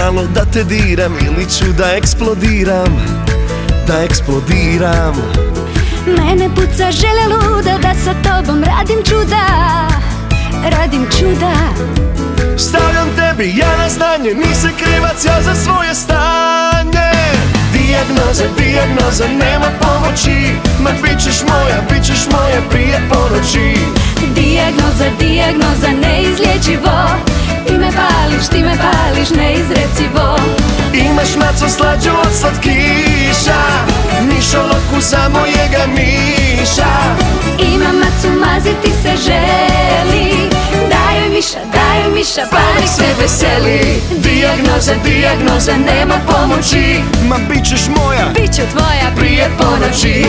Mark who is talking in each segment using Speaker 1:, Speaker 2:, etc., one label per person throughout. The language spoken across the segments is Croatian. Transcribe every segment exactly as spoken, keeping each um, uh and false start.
Speaker 1: malo da te diram ili ću da eksplodiram, da eksplodiram.
Speaker 2: Mene puca želja luda da sa tobom radim čuda, radim čuda.
Speaker 1: Stavljam tebi ja na znanje, nisi krivac ja za svoje stanje. Dijagnoza, dijagnoza, nema pomoći, ma bit ćeš moja, bit ćeš moja prije ponoći.
Speaker 2: Dijagnoza, dijagnoza, neizlječivo, ti me pališ, ti me pališ, neizrecivo.
Speaker 1: Imaš maco slađu od slatkiša, mišolovku za mojega miša.
Speaker 2: Imam macu, maziti se želi, daj joj miša, daj joj miša, pa nek se veseli.
Speaker 1: Dijagnoza, dijagnoza, nema pomoći, ma bit ćeš moja,
Speaker 2: bit ću tvoja
Speaker 1: prije ponoći.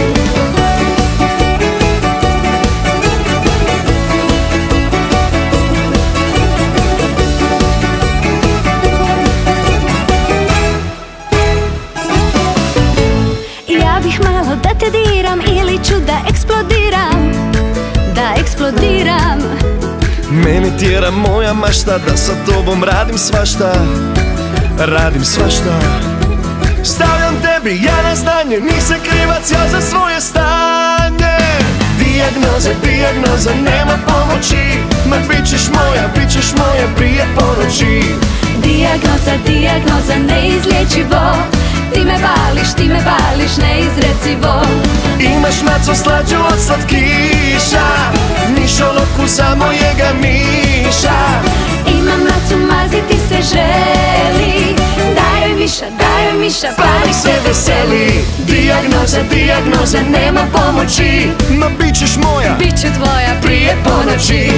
Speaker 2: Ja bih malo da te diram ili ću da eksplodiram, da eksplodiram.
Speaker 1: Mene tjera moja mašta da sa tobom radim svašta, radim svašta. Stavljam tebi ja na znanje, nisam krivac ja za svoje stanje. Dijagnoza, dijagnoza, nema pomoći, ma bit ćeš moja, bit ćeš moja prije ponoći.
Speaker 2: Dijagnoza, dijagnoza, neizlječivo, ti me pališ, ti me pališ, neizrecivo.
Speaker 1: Imaš maco slađu od slatkiša, mišolovku za mojega miša.
Speaker 2: Imam macu, maziti se želi, daj joj miša, daj joj miša, pa nek se veseli.
Speaker 1: Dijagnoza, dijagnoza, nema pomoći, ma bit ćeš moja,
Speaker 2: bit ću tvoja
Speaker 1: prije ponoći.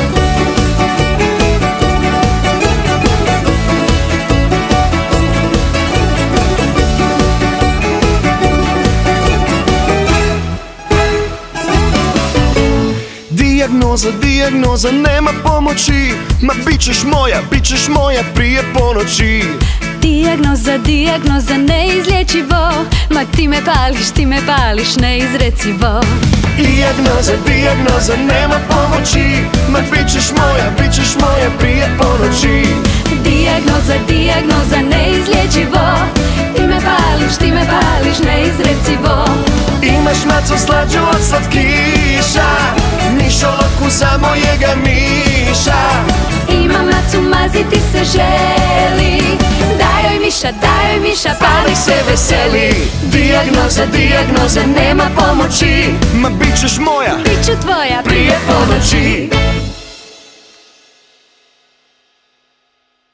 Speaker 1: Dijagnoza, dijagnoza, nema pomoći, ma bit ćeš moja, bit ćeš moja prije ponoći.
Speaker 2: Dijagnoza, dijagnoza, neizlječivo, ma ti me pališ, ti me pališ, neizrecivo.
Speaker 1: Dijagnoza, dijagnoza, nema pomoći, ma bit ćeš moja, bit ćeš moja prije ponoći.
Speaker 2: Dijagnoza, dijagnoza, neizlječivo, ti me pališ, ti me pališ, neizrecivo.
Speaker 1: Imaš maco slađu od slatkiša, mišolovku za mojega miša.
Speaker 2: Imam macu, maziti se želi, daj joj miša, daj joj miša, pa nek se veseli.
Speaker 1: Dijagnoza, dijagnoza, nema pomoći, ma bit ćeš moja,
Speaker 2: bit ću tvoja
Speaker 1: prije ponoći.